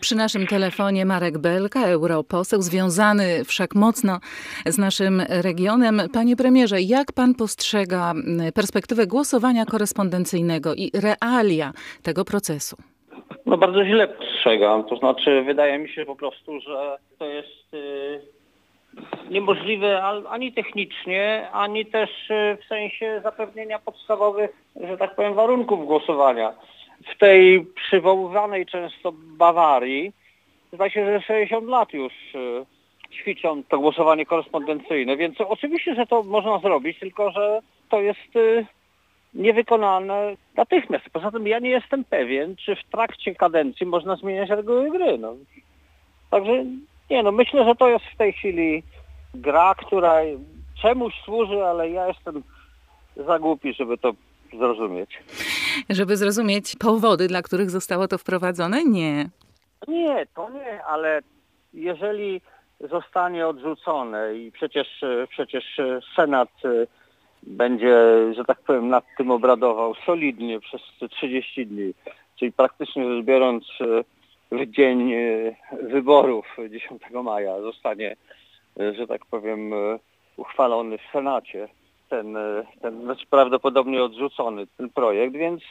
Przy naszym telefonie Marek Belka, europoseł, związany wszak mocno z naszym regionem. Panie premierze, jak pan postrzega perspektywę głosowania korespondencyjnego i realia tego procesu? No bardzo źle postrzegam. To znaczy wydaje mi się po prostu, że to jest niemożliwe ani technicznie, ani też w sensie zapewnienia podstawowych, że tak powiem, warunków głosowania. W tej przywoływanej często Bawarii zdaje się, że 60 lat już ćwiczą to głosowanie korespondencyjne, więc oczywiście, że to można zrobić, tylko że to jest niewykonane natychmiast. Poza tym ja nie jestem pewien, czy w trakcie kadencji można zmieniać reguły gry. Także myślę, że to jest w tej chwili gra, która czemuś służy, ale ja jestem za głupi, żeby to zrozumieć. Żeby zrozumieć powody, dla których zostało to wprowadzone? Nie. Nie, to nie, ale jeżeli zostanie odrzucone i przecież Senat będzie, że tak powiem, nad tym obradował solidnie przez 30 dni, czyli praktycznie rzecz biorąc w dzień wyborów 10 maja zostanie, że tak powiem, uchwalony w Senacie ten znaczy prawdopodobnie odrzucony ten projekt, więc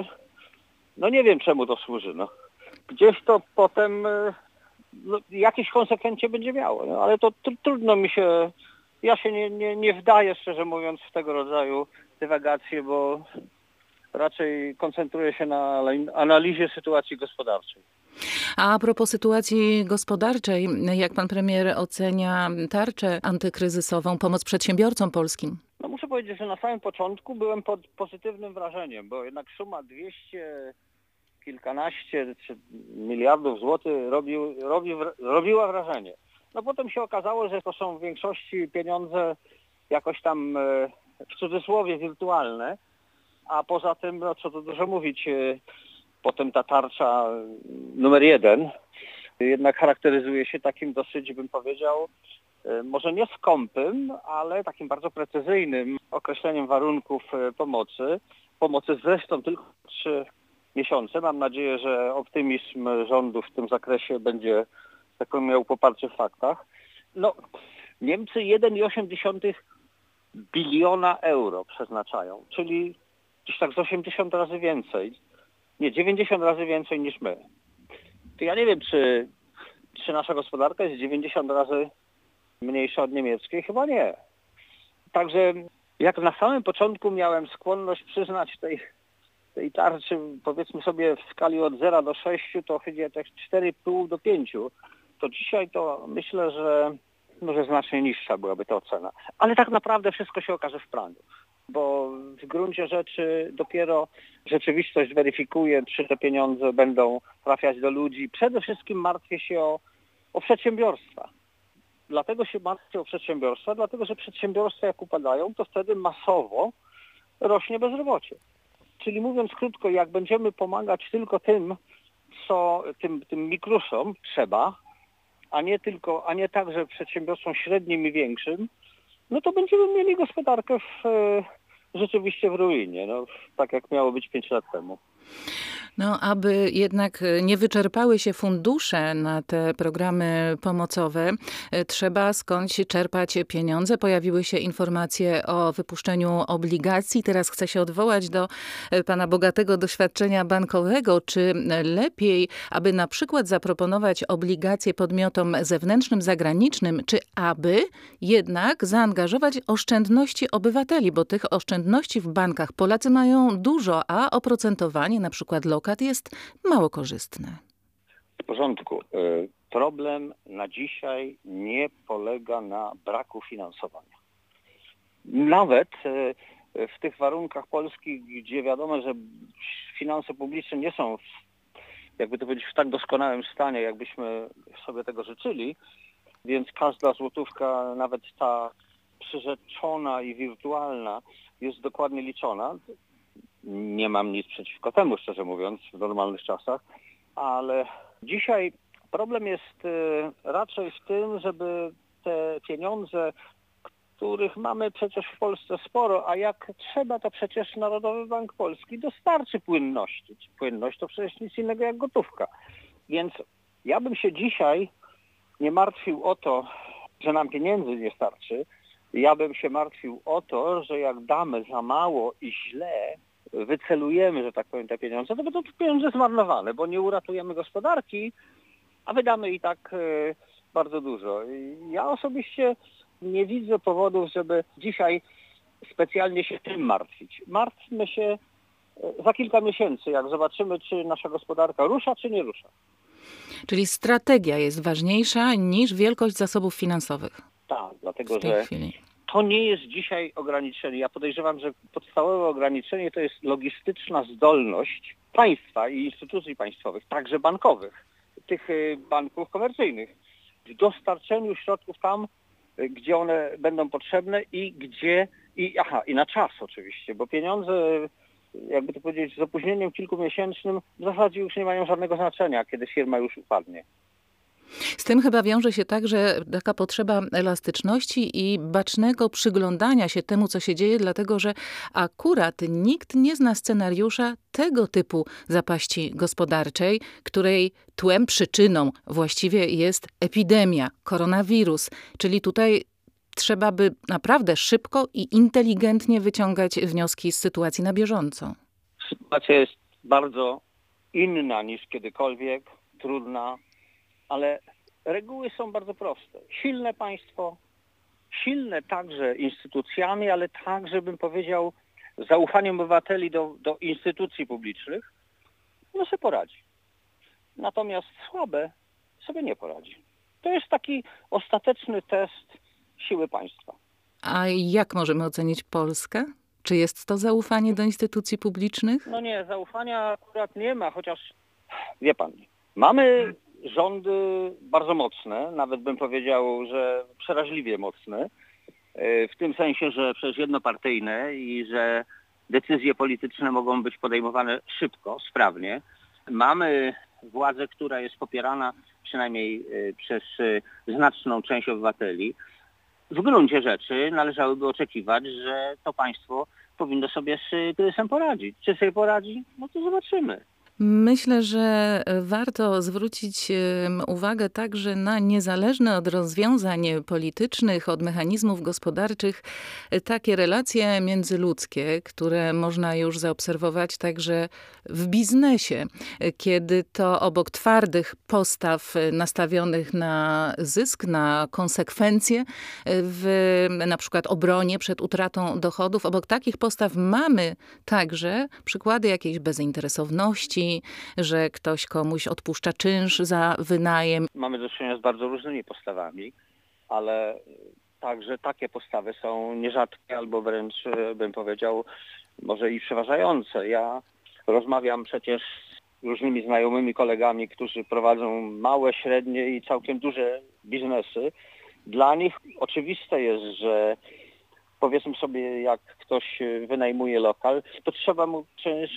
nie wiem, czemu to służy. Gdzieś to potem jakieś konsekwencje będzie miało, ale to trudno mi się, ja się nie wdaję, szczerze mówiąc, w tego rodzaju dywagacje, bo raczej koncentruję się na analizie sytuacji gospodarczej. A propos sytuacji gospodarczej, jak pan premier ocenia tarczę antykryzysową, pomoc przedsiębiorcom polskim? Muszę powiedzieć, że na samym początku byłem pod pozytywnym wrażeniem, bo jednak suma 200 kilkanaście czy miliardów złotych robiła wrażenie. Potem się okazało, że to są w większości pieniądze jakoś tam w cudzysłowie wirtualne, a poza tym, co tu dużo mówić, potem ta tarcza numer 1 jednak charakteryzuje się takim dosyć, bym powiedział, może nie skąpym, ale takim bardzo precyzyjnym określeniem warunków pomocy. Pomocy zresztą tylko 3 miesiące. Mam nadzieję, że optymizm rządu w tym zakresie będzie miał poparcie w faktach. Niemcy 1,8 biliona euro przeznaczają, czyli gdzieś tak z 80 razy więcej. Nie, 90 razy więcej niż my. To ja nie wiem, czy nasza gospodarka jest 90 razy mniejsza od niemieckiej? Chyba nie. Także jak na samym początku miałem skłonność przyznać tej tarczy, powiedzmy sobie w skali od 0 do 6, to chyba tak 4,5 do 5, to dzisiaj to myślę, że może znacznie niższa byłaby ta ocena. Ale tak naprawdę wszystko się okaże w praniu, bo w gruncie rzeczy dopiero rzeczywistość weryfikuje, czy te pieniądze będą trafiać do ludzi. Przede wszystkim martwię się o przedsiębiorstwa. Dlatego się martwię o przedsiębiorstwa, dlatego że przedsiębiorstwa jak upadają, to wtedy masowo rośnie bezrobocie. Czyli mówiąc krótko, jak będziemy pomagać tylko tym mikrusom trzeba, a nie także przedsiębiorstwom średnim i większym, to będziemy mieli gospodarkę rzeczywiście w ruinie, tak jak miało być 5 lat temu. Aby jednak nie wyczerpały się fundusze na te programy pomocowe, trzeba skądś czerpać pieniądze. Pojawiły się informacje o wypuszczeniu obligacji. Teraz chcę się odwołać do pana bogatego doświadczenia bankowego. Czy lepiej, aby na przykład zaproponować obligacje podmiotom zewnętrznym, zagranicznym, czy aby jednak zaangażować oszczędności obywateli, bo tych oszczędności w bankach Polacy mają dużo, a oprocentowanie na przykład lokat jest mało korzystne. W porządku. Problem na dzisiaj nie polega na braku finansowania. Nawet w tych warunkach polskich, gdzie wiadomo, że finanse publiczne nie są, jakby to powiedzieć, w tak doskonałym stanie, jakbyśmy sobie tego życzyli, więc każda złotówka, nawet ta przyrzeczona i wirtualna, jest dokładnie liczona. Nie mam nic przeciwko temu, szczerze mówiąc, w normalnych czasach, ale dzisiaj problem jest raczej w tym, żeby te pieniądze, których mamy przecież w Polsce sporo, a jak trzeba, to przecież Narodowy Bank Polski dostarczy płynności. Płynność to przecież nic innego jak gotówka. Więc Ja bym się dzisiaj nie martwił o to, że nam pieniędzy nie starczy. Ja bym się martwił o to, że jak damy za mało i źle wycelujemy, że tak powiem, te pieniądze, to będą te pieniądze zmarnowane, bo nie uratujemy gospodarki, a wydamy i tak bardzo dużo. Ja osobiście nie widzę powodów, żeby dzisiaj specjalnie się tym martwić. Martwmy się za kilka miesięcy, jak zobaczymy, czy nasza gospodarka rusza, czy nie rusza. Czyli strategia jest ważniejsza niż wielkość zasobów finansowych Tak, w dlatego tej że chwili. to nie jest dzisiaj ograniczenie. Ja podejrzewam, że podstawowe ograniczenie to jest logistyczna zdolność państwa i instytucji państwowych, także bankowych, tych banków komercyjnych, w dostarczeniu środków tam, gdzie one będą potrzebne i na czas oczywiście, bo pieniądze, jakby to powiedzieć, z opóźnieniem kilkumiesięcznym w zasadzie już nie mają żadnego znaczenia, kiedy firma już upadnie. Z tym chyba wiąże się także taka potrzeba elastyczności i bacznego przyglądania się temu, co się dzieje, dlatego że akurat nikt nie zna scenariusza tego typu zapaści gospodarczej, której tłem, przyczyną właściwie jest epidemia, koronawirus. Czyli tutaj trzeba by naprawdę szybko i inteligentnie wyciągać wnioski z sytuacji na bieżąco. Sytuacja jest bardzo inna niż kiedykolwiek, trudna, ale reguły są bardzo proste. Silne państwo, silne także instytucjami, ale także, bym powiedział, zaufaniem obywateli do instytucji publicznych, no sobie poradzi. Natomiast słabe sobie nie poradzi. To jest taki ostateczny test siły państwa. A jak możemy ocenić Polskę? Czy jest to zaufanie do instytucji publicznych? No nie, zaufania akurat nie ma, chociaż wie pan, mamy rządy bardzo mocne, nawet bym powiedział, że przeraźliwie mocne, w tym sensie, że przecież jednopartyjne i że decyzje polityczne mogą być podejmowane szybko, sprawnie. Mamy władzę, która jest popierana przynajmniej przez znaczną część obywateli. W gruncie rzeczy należałoby oczekiwać, że to państwo powinno sobie z kryzysem poradzić. Czy sobie poradzi? No to zobaczymy. Myślę, że warto zwrócić uwagę także na niezależne od rozwiązań politycznych, od mechanizmów gospodarczych, takie relacje międzyludzkie, które można już zaobserwować także w biznesie, kiedy to obok twardych postaw nastawionych na zysk, na konsekwencje, w na przykład obronie przed utratą dochodów, obok takich postaw mamy także przykłady jakiejś bezinteresowności, że ktoś komuś odpuszcza czynsz za wynajem. Mamy do czynienia z bardzo różnymi postawami, ale także takie postawy są nierzadkie albo wręcz, bym powiedział, może i przeważające. Ja rozmawiam przecież z różnymi znajomymi kolegami, którzy prowadzą małe, średnie i całkiem duże biznesy. Dla nich oczywiste jest, że powiedzmy sobie, jak ktoś wynajmuje lokal, to trzeba mu czynsz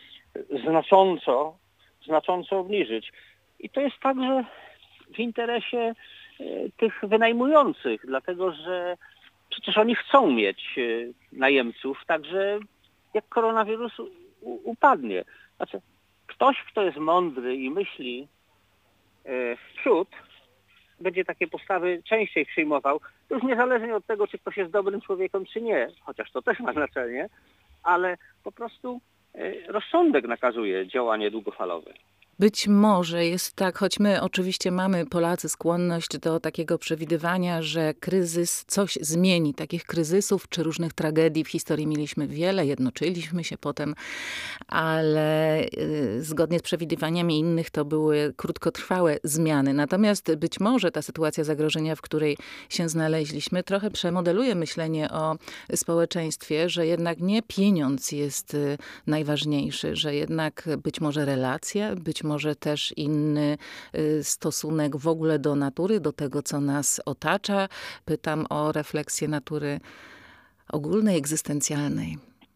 znacząco obniżyć. I to jest także w interesie tych wynajmujących, dlatego że przecież oni chcą mieć najemców, także jak koronawirus upadnie. Znaczy, ktoś, kto jest mądry i myśli w przód, będzie takie postawy częściej przyjmował, już niezależnie od tego, czy ktoś jest dobrym człowiekiem, czy nie, chociaż to też ma znaczenie, ale po prostu rozsądek nakazuje działanie długofalowe. Być może jest tak, choć my oczywiście mamy, Polacy, skłonność do takiego przewidywania, że kryzys coś zmieni. Takich kryzysów czy różnych tragedii w historii mieliśmy wiele, jednoczyliśmy się potem, ale zgodnie z przewidywaniami innych to były krótkotrwałe zmiany. Natomiast być może ta sytuacja zagrożenia, w której się znaleźliśmy, trochę przemodeluje myślenie o społeczeństwie, że jednak nie pieniądz jest najważniejszy, że jednak być może relacja, być może też inny stosunek w ogóle do natury, do tego, co nas otacza. Pytam o refleksję natury ogólnej, egzystencjalnej.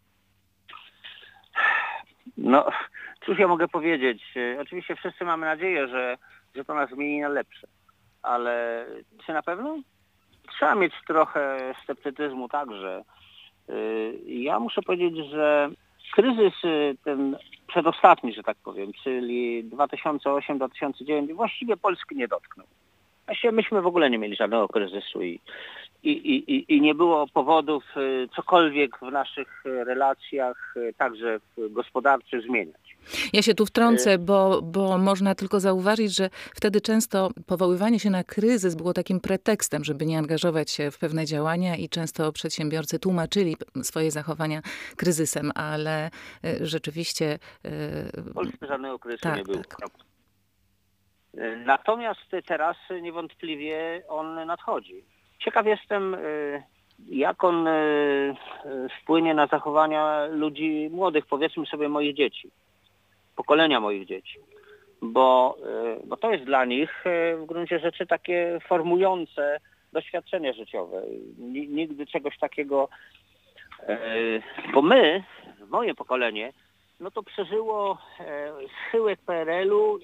No, cóż ja mogę powiedzieć? Oczywiście wszyscy mamy nadzieję, że to nas zmieni na lepsze. Ale czy na pewno? Trzeba mieć trochę sceptycyzmu także. Ja muszę powiedzieć, że kryzys ten przedostatni, że tak powiem, czyli 2008-2009 właściwie Polski nie dotknął. Właściwie myśmy w ogóle nie mieli żadnego kryzysu i nie było powodów cokolwiek w naszych relacjach, także gospodarczych, zmieniać. Ja się tu wtrącę, bo można tylko zauważyć, że wtedy często powoływanie się na kryzys było takim pretekstem, żeby nie angażować się w pewne działania i często przedsiębiorcy tłumaczyli swoje zachowania kryzysem, ale rzeczywiście... W Polsce żadnego kryzysu tak, nie było. Tak. Natomiast teraz niewątpliwie on nadchodzi. Ciekaw jestem, jak on wpłynie na zachowania ludzi młodych, powiedzmy sobie moich dzieci, pokolenia moich dzieci. Bo to jest dla nich w gruncie rzeczy takie formujące doświadczenie życiowe. Nigdy czegoś takiego, bo moje pokolenie, no to przeżyło schyłek PRL-u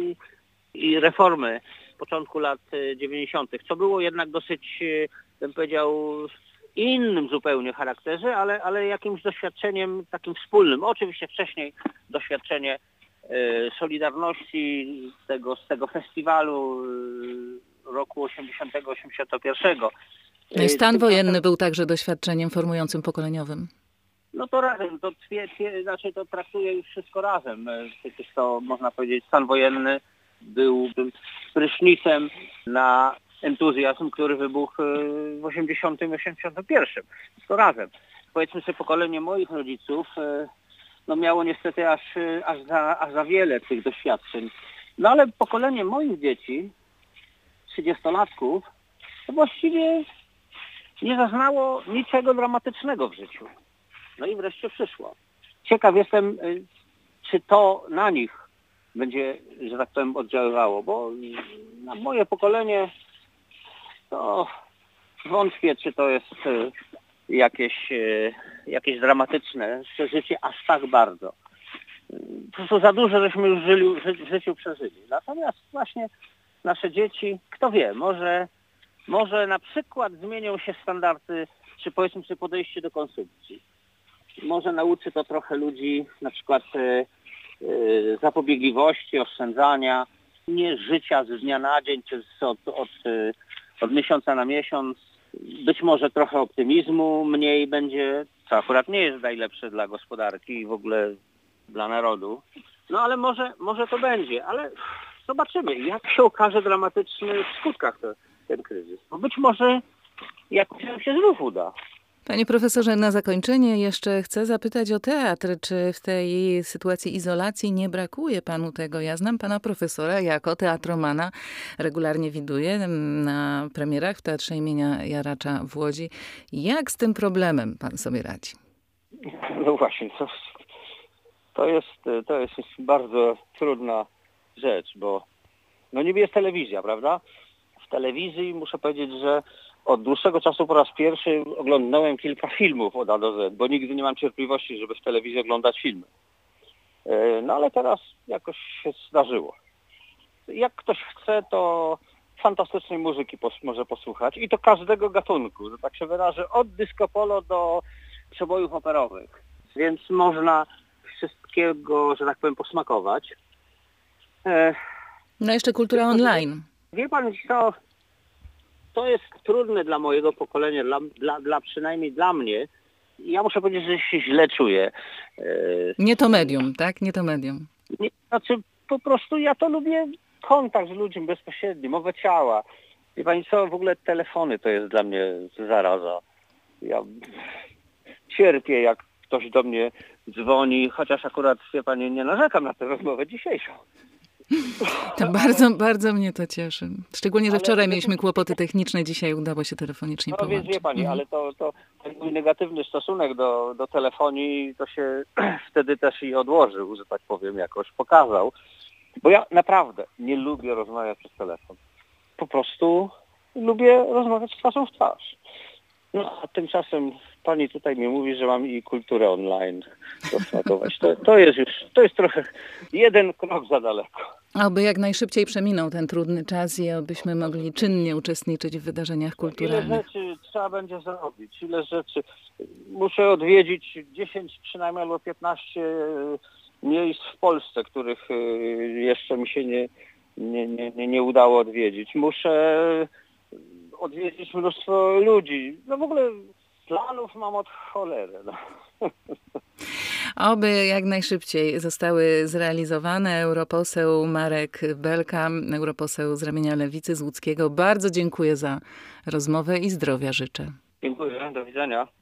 i reformy z początku lat 90., co było jednak dosyć, bym powiedział, innym zupełnie charakterze, ale jakimś doświadczeniem takim wspólnym. Oczywiście wcześniej doświadczenie Solidarności, z tego festiwalu roku 80-81. No i stan wojenny był także doświadczeniem formującym pokoleniowym. No to razem, to traktuje już wszystko razem. Przecież to można powiedzieć, stan wojenny był prysznicem na entuzjazm, który wybuchł w 80-81. Wszystko razem. Powiedzmy sobie, pokolenie moich rodziców no miało niestety aż za wiele tych doświadczeń. No ale pokolenie moich dzieci, 30-latków, to właściwie nie zaznało niczego dramatycznego w życiu. No i wreszcie przyszło. Ciekaw jestem, czy to na nich będzie, że tak powiem, oddziaływało, bo na moje pokolenie to wątpię, czy to jest jakieś dramatyczne przeżycie aż tak bardzo. Po prostu za dużo żeśmy już w życiu przeżyli. Natomiast właśnie nasze dzieci, kto wie, może na przykład zmienią się standardy, czy powiedzmy sobie podejście do konsumpcji. Może nauczy to trochę ludzi na przykład zapobiegliwości, oszczędzania, nie życia z dnia na dzień, czy od miesiąca na miesiąc. Być może trochę optymizmu mniej będzie, co akurat nie jest najlepsze dla gospodarki i w ogóle dla narodu. No ale może to będzie, ale zobaczymy, jak się okaże dramatyczny w skutkach ten kryzys. Bo być może jakoś nam się znów uda. Panie profesorze, na zakończenie jeszcze chcę zapytać o teatr. Czy w tej sytuacji izolacji nie brakuje panu tego? Ja znam pana profesora jako teatromana. Regularnie widuję na premierach w Teatrze imienia Jaracza w Łodzi. Jak z tym problemem pan sobie radzi? No właśnie, to jest bardzo trudna rzecz, bo no niby jest telewizja, prawda? W telewizji muszę powiedzieć, że od dłuższego czasu po raz pierwszy oglądałem kilka filmów od A do Z, bo nigdy nie mam cierpliwości, żeby w telewizji oglądać filmy. No ale teraz jakoś się zdarzyło. Jak ktoś chce, to fantastycznej muzyki może posłuchać i to każdego gatunku, że tak się wyrażę, od disco polo do przebojów operowych. Więc można wszystkiego, że tak powiem, posmakować. No jeszcze kultura online. Wie pan co? To jest trudne dla mojego pokolenia, przynajmniej dla mnie. Ja muszę powiedzieć, że się źle czuję. Nie to medium, tak? Nie to medium. Znaczy po prostu ja to lubię kontakt z ludźmi bezpośredni, mowę ciała. Wie pani co, w ogóle telefony to jest dla mnie zaraza. Ja cierpię, jak ktoś do mnie dzwoni, chociaż akurat, wie pani, nie narzekam na tę rozmowę dzisiejszą. To bardzo, bardzo mnie to cieszy. Szczególnie, że wczoraj mieliśmy kłopoty techniczne, dzisiaj udało się telefonicznie połączyć. No więc wie pani, ale to ten mój negatywny stosunek do telefonii to się wtedy też i odłożył, że tak powiem, jakoś pokazał. Bo ja naprawdę nie lubię rozmawiać przez telefon. Po prostu lubię rozmawiać twarzą w twarz. No a tymczasem pani tutaj mi mówi, że mam i kulturę online posmakować. To jest trochę jeden krok za daleko. Oby jak najszybciej przeminął ten trudny czas i abyśmy mogli czynnie uczestniczyć w wydarzeniach Ile kulturalnych. rzeczy trzeba będzie zrobić, ile rzeczy. Muszę odwiedzić 10 przynajmniej albo 15 miejsc w Polsce, których jeszcze mi się nie udało odwiedzić. Muszę odwiedzić mnóstwo ludzi. No w ogóle planów mam od cholery. No. Oby jak najszybciej zostały zrealizowane. Europoseł Marek Belka, europoseł z ramienia Lewicy z Łódzkiego. Bardzo dziękuję za rozmowę i zdrowia życzę. Dziękuję, do widzenia.